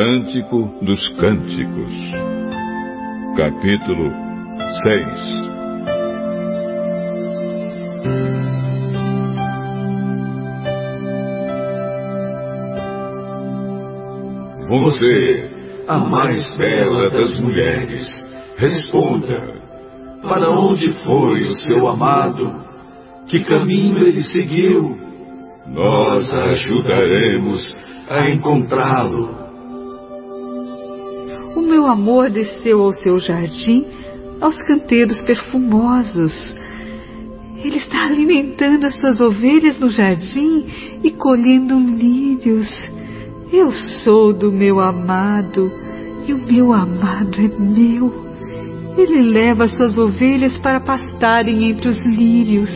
Cântico dos Cânticos, capítulo 6. Você, a mais bela das mulheres, responda: para onde foi o seu amado? Que caminho ele seguiu? Nós a ajudaremos a encontrá-lo. O meu amor desceu ao seu jardim, aos canteiros perfumosos. Ele está alimentando as suas ovelhas no jardim e colhendo lírios. Eu sou do meu amado, e o meu amado é meu. Ele leva as suas ovelhas para pastarem entre os lírios.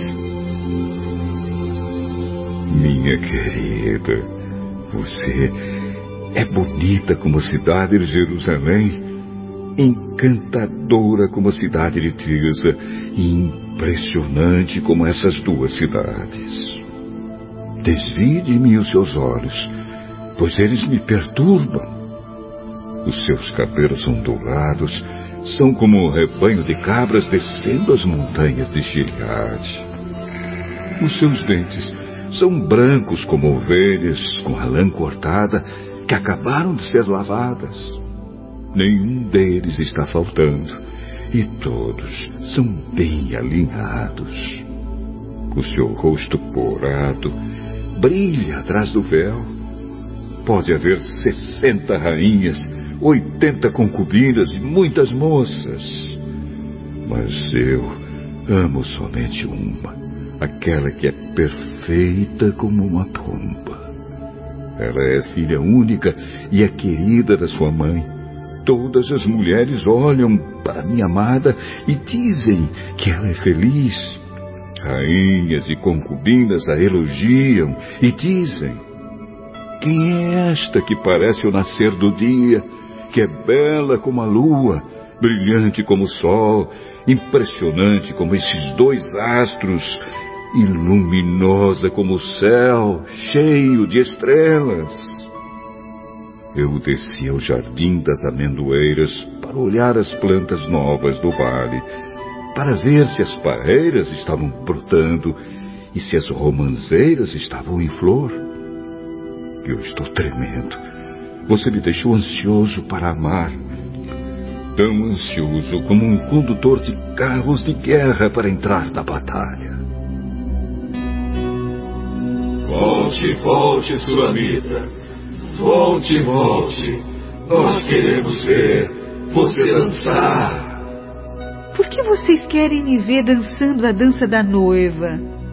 Minha querida, você é bonita como a cidade de Jerusalém, encantadora como a cidade de Tirza e impressionante como essas duas cidades. Desvie de mim os seus olhos, pois eles me perturbam. Os seus cabelos ondulados são como um rebanho de cabras descendo as montanhas de Gileade. Os seus dentes são brancos como ovelhas com a lã cortada que acabaram de ser lavadas. Nenhum deles está faltando e todos são bem alinhados. O seu rosto corado brilha atrás do véu. Pode haver 60 rainhas, 80 concubinas e muitas moças. Mas eu amo somente uma, aquela que é perfeita como uma pomba. Ela é filha única e é querida da sua mãe. Todas as mulheres olham para minha amada e dizem que ela é feliz. Rainhas e concubinas a elogiam e dizem: quem é esta que parece o nascer do dia, que é bela como a lua, brilhante como o sol, impressionante como esses dois astros, e luminosa como o céu, cheio de estrelas? Eu desci ao jardim das amendoeiras para olhar as plantas novas do vale, para ver se as parreiras estavam brotando e se as romanzeiras estavam em flor. Eu estou tremendo. Você me deixou ansioso para amar. Tão ansioso como um condutor de carros de guerra para entrar na batalha. Volte, volte, Sulamita. Volte, volte. Nós queremos ver você dançar. Por que vocês querem me ver dançando a dança da noiva?